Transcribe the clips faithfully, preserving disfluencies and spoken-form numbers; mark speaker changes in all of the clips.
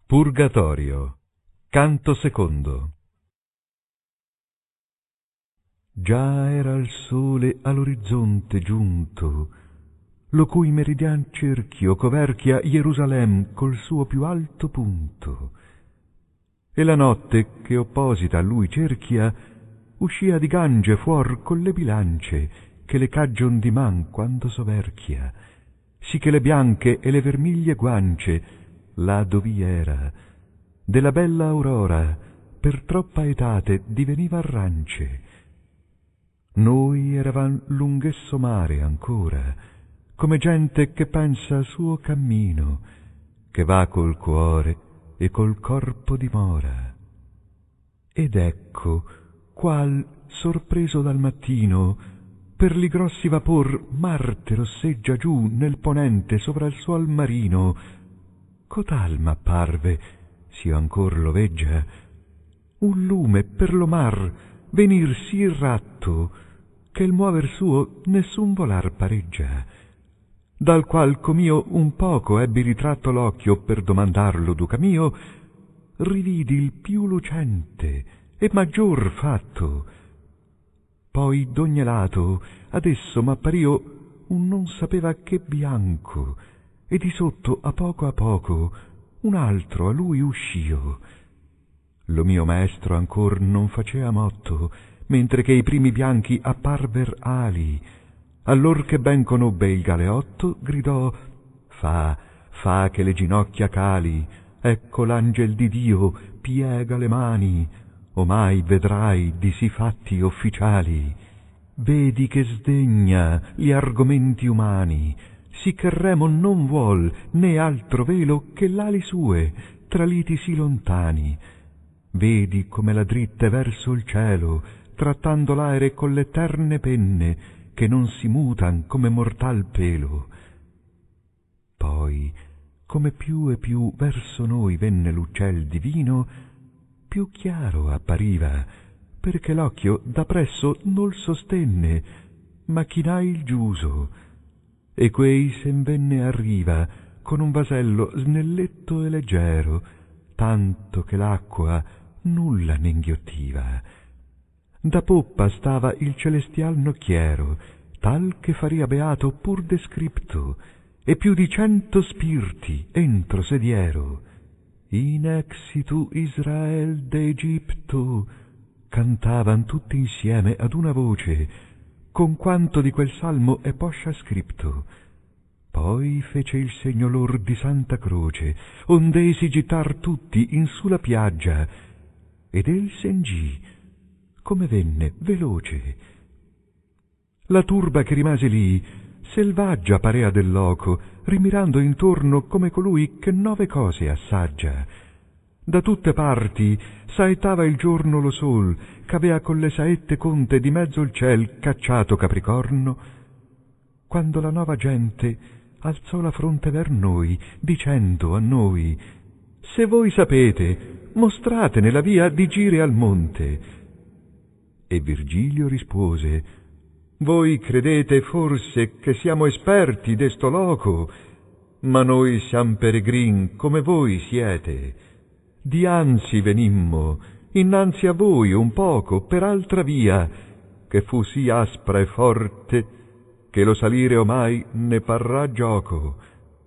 Speaker 1: Purgatorio, canto secondo. Già era il sole all'orizzonte giunto, lo cui meridian cerchio coverchia Ierusalem col suo più alto punto. E la notte, che opposita a lui cerchia, uscia di Gange fuor con le bilance, che le caggion di man quando soverchia, sì che le bianche e le vermiglie guance, là dov'i era, della bella aurora, per troppa etate diveniva arrance. Noi eravam lunghesso mare ancora, come gente che pensa al suo cammino, che va col cuore e col corpo dimora. Ed ecco, qual, sorpreso dal mattino, per li grossi vapor Marte rosseggia giù nel ponente sovra il suol marino. Cotal m'apparve, s'io ancor lo veggia, un lume per lo mar venir sì ratto, che il muover suo nessun volar pareggia, dal qual com'io un poco ebbi ritratto l'occhio per domandarlo duca mio, rividi il più lucente e maggior fatto. Poi d'ogni lato ad esso m'appario un non sapeva che bianco, e di sotto a poco a poco un altro a lui uscio. Lo mio maestro ancor non facea motto, mentre che i primi bianchi apparver ali. Allor che ben conobbe il galeotto, gridò: fa, fa che le ginocchia cali, ecco l'angel di Dio piega le mani, omai vedrai di sì fatti ufficiali. Vedi che sdegna gli argomenti umani, sì che remo non vuol né altro velo che l'ali sue, tra liti sì lontani. Vedi come la dritte verso il cielo, trattando l'aere con l'eterne penne, che non si mutan come mortal pelo. Poi, come più e più verso noi venne l'uccel divino, più chiaro appariva, perché l'occhio da presso nol sostenne, ma chinai il giuso, e quei sen venne a riva con un vasello snelletto e leggero, tanto che l'acqua nulla ne inghiottiva. Da poppa stava il celestial nocchiero, tal che faria beato pur descripto, e più di cento spirti entro sediero. In exitu Israel d'Egipto, cantavan tutti insieme ad una voce, con quanto di quel salmo è poscia scripto. Poi fece il segno lor di Santa Croce, onde si gittar tutti in su la piaggia, ed el sen gì, come venne veloce. La turba che rimase lì, selvaggia parea del loco, rimirando intorno come colui che nove cose assaggia. Da tutte parti saetava il giorno lo sol, c'avea con le saette conte di mezzo il ciel cacciato Capricorno, quando la nova gente alzò la fronte ver noi, dicendo a noi: se voi sapete, mostratene la via di gire al monte. E Virgilio rispose: voi credete forse che siamo esperti d'esto loco, ma noi siam peregrin come voi siete. Dianzi venimmo, innanzi a voi un poco, per altra via, che fu sì aspra e forte, che lo salire omai ne parrà gioco.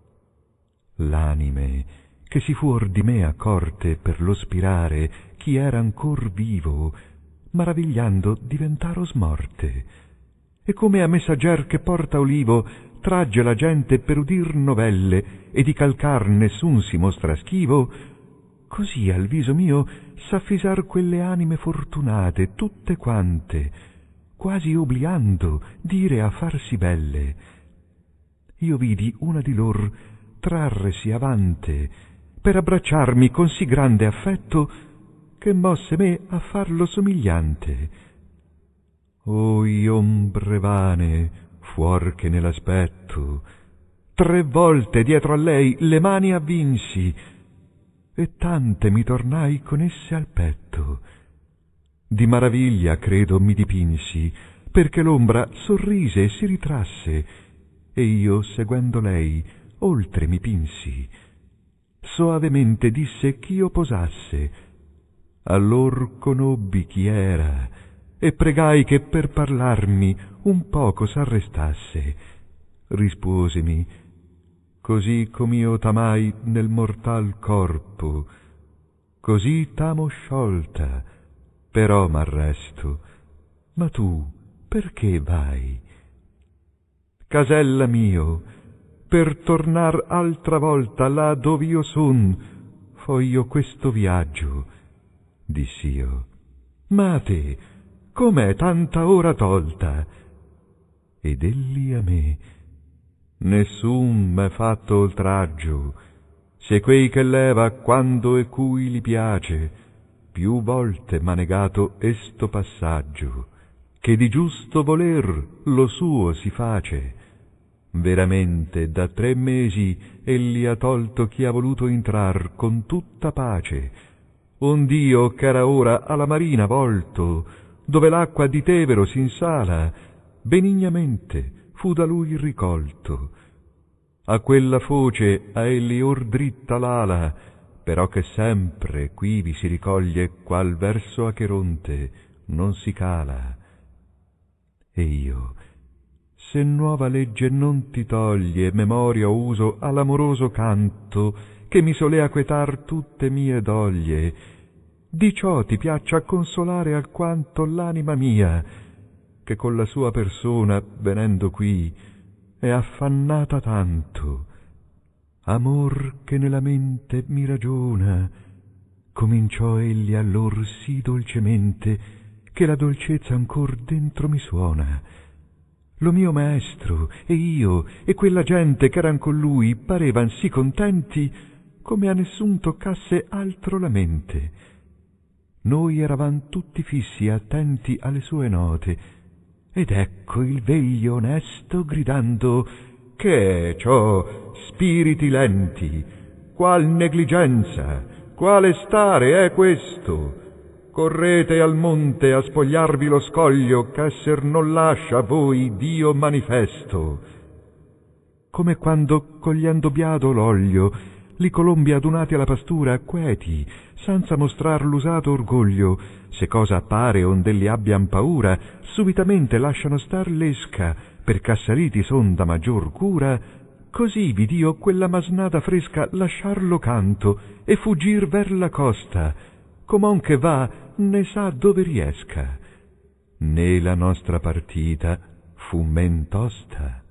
Speaker 1: L'anime, che si fuor di me accorte per lo spirare chi era ancor vivo, maravigliando diventaro smorte. E come a messagger che porta olivo tragge la gente per udir novelle e di calcar nessun si mostra schivo, così al viso mio s'affisar quelle anime fortunate tutte quante, quasi obliando dire a farsi belle. Io vidi una di lor trarresi avante per abbracciarmi con sì grande affetto che mosse me a farlo somigliante. Oi ombre vane, fuor che nell'aspetto, tre volte dietro a lei le mani avvinsi, e tante mi tornai con esse al petto. Di maraviglia credo mi dipinsi, perché l'ombra sorrise e si ritrasse, e io seguendo lei oltre mi pinsi. soavemente disse ch'io posasse. Allor conobbi chi era, e pregai che per parlarmi un poco s'arrestasse. Risposemi: così com'io t'amai nel mortal corpo, così t'amo sciolta, però m'arresto. Ma tu perché vai? Casella mio, per tornar altra volta là dov'io son, fo io questo viaggio, diss'io. Ma a te, com'è tanta ora tolta? Ed elli a me: nessun m'è fatto oltraggio, se quei che leva quando e cui li piace, più volte m'ha negato esto passaggio, che di giusto voler lo suo si face. Veramente da tre mesi egli ha tolto chi ha voluto intrar con tutta pace, ond'io ch'era ora alla marina volto, dove l'acqua di Tevero s'insala, benignamente fu da lui ricolto. A quella foce a egli or dritta l'ala, però che sempre quivi si ricoglie qual verso Acheronte non si cala. E io, se nuova legge non ti toglie memoria o uso all'amoroso canto che mi solea quetar tutte mie doglie, di ciò ti piaccia consolare alquanto l'anima mia, che con la sua persona venendo qui è affannata tanto. Amor che nella mente mi ragiona, cominciò egli allor sì dolcemente che la dolcezza ancor dentro mi suona. Lo mio maestro e io e quella gente ch'eran con lui parevan sì contenti come a nessun toccasse altro la mente. Noi eravam tutti fissi attenti alle sue note, ed ecco il veglio onesto gridando: che è ciò, spiriti lenti? Qual negligenza? Quale stare è questo? Correte al monte a spogliarvi lo scoglio, ch'esser non lascia a voi Dio manifesto. Come quando, cogliendo biado l'olio, li colombi adunati alla pastura, queti, senza mostrar l'usato orgoglio, se cosa appare ond'elli abbian paura, subitamente lasciano star l'esca, perché assaliti son da maggior cura, così vidio quella masnada fresca lasciar lo canto e fuggir ver la costa, com'on che va ne sa dove riesca. Né la nostra partita fu men tosta.